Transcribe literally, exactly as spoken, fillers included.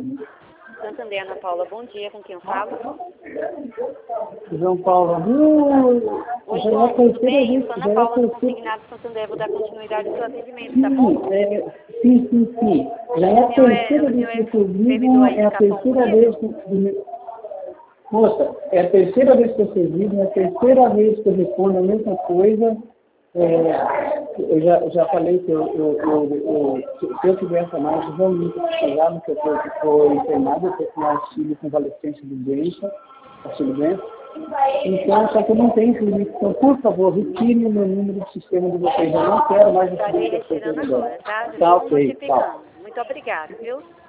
Santander, Ana Paula, bom dia, com quem eu falo? João Paulo, uh, Oi, já João, é a tudo terceira bem? vez, Eu sou já Ana é a Paula do terceira, Consignado Santander, vou dar continuidade ao seu atendimento, tá bom? sim, é, sim, sim, sim, já é a O senhor é, terceira o vez senhor que é vocês servidor ligam, aí é de a Capão terceira Bonito? vez que, moça, é a terceira vez que vocês ligam, é a terceira vez que eu respondo a mesma coisa. É, eu já, já falei que eu, eu, eu, eu, se eu tivesse mais, eu realmente precisava, porque eu estou internado, eu estou com auxílio convalescência de doença, auxílio doença. Então, só que eu não tenho esse limite. Então, por favor, retire o meu número do sistema de vocês. Eu não quero mais Estarei receber essa retirando coisa. agora, tá? Já Tá estou ok, tá. notificando. Muito obrigada, viu?